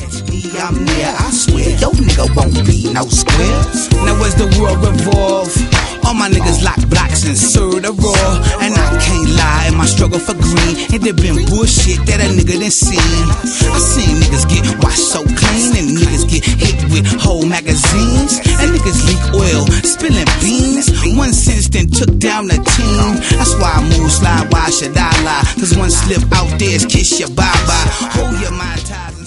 catch me, I'm there, I swear. Yo nigga won't be no square. Now as the world revolve, all my niggas lock blocks and serve the raw. And I can't lie, in my struggle for green, it done been bullshit that a nigga done seen. I seen niggas get washed so clean, and niggas get hit with whole magazines, and niggas leak oil, spilling beans. One sense then took down the team. That's why I move slide, why should I lie? Cause one slip out there is kiss your bye-bye. Hold your mind ties.